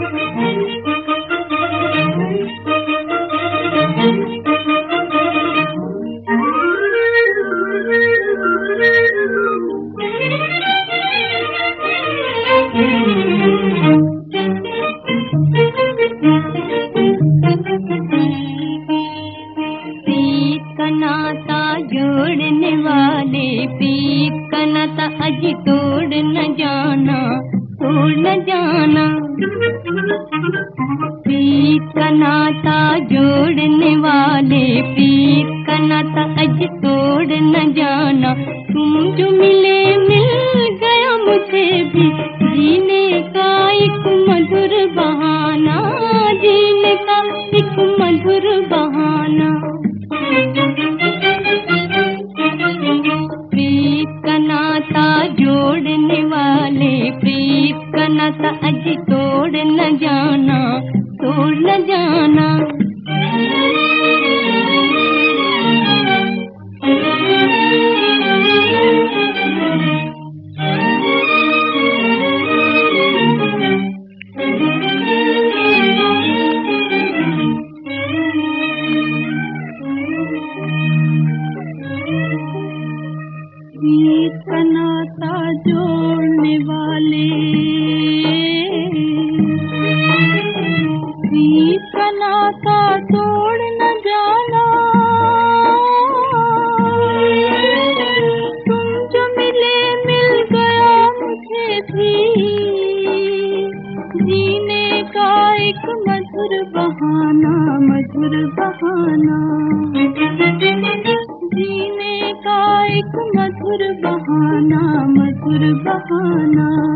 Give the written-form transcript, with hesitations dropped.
नाता जोड़ने वाले प्रीत का नाता अजी तोड़ न जाना, तोड़ न जाना। प्रीत का नाता जोड़ने वाले प्रीत का नाता अजी तोड़ न जाना। तुम जो मिले मिल गया मुझे भी जीने का एक मधुर बहाना, जीने का एक मधुर बहाना। प्रीत का नाता जोड़ने वाले प्रीत का नाता अजी तोड़ न जाना, तोड़ न जाना। प्रीत का नाता जोड़ने वाले प्रीत का नाता तोड़ न जाना। तुम जो मिले मिल गया मुझे भी जीने का एक मधुर बहाना, मधुर बहाना। जीने का एक मधुर बहाना, मधुर बहाना।